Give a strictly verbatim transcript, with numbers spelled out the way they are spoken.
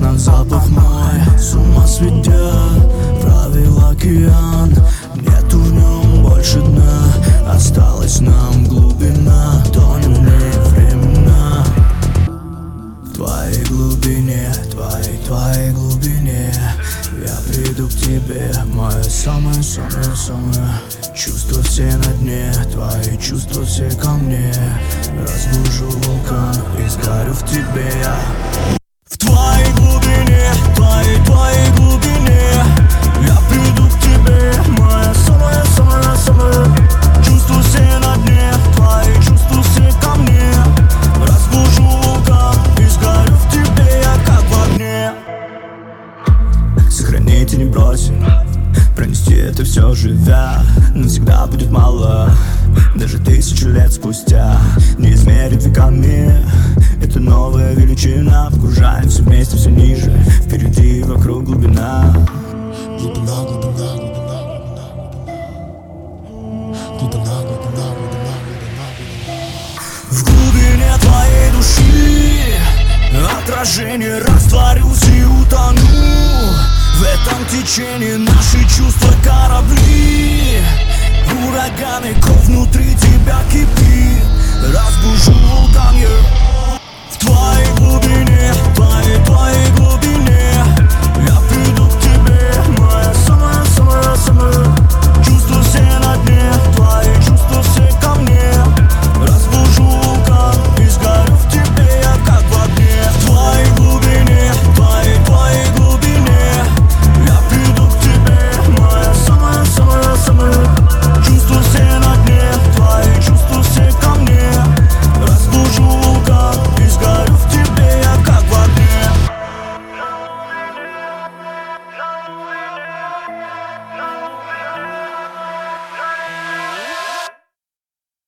как запах мой с ума сведет. Правил океан, нету в нем больше дна. Осталась нам глубина, тонем в времена. В твоей глубине, твоей, твоей глубине я приду к тебе, мое самое, самое, самое. Чувства все на дне, твои чувства все ко мне. Разбужу вулкан и сгорю в тебе я. В твоей глубине, твоей, твоей глубине я приду к тебе, мое самое, самое, самое. Чувства все на дне, твои чувства все ко мне. Разбужу вулкан и сгорю в тебе я, как в огне. Сохранить и не бросить, пронести это все живя. Навсегда будет мало, даже тысячу лет спустя. Не измерит веками, это новая величина. Погружаемся вместе все ниже, впереди вокруг глубина. Глубина, глубина, глубина, глубина, глубина, глубина, глубина, глубина. В глубине твоей души отражение растворился и утонул. В этом течении наши чувства корабли. Ураганы, кровь внутри тебя кипит. Разбужу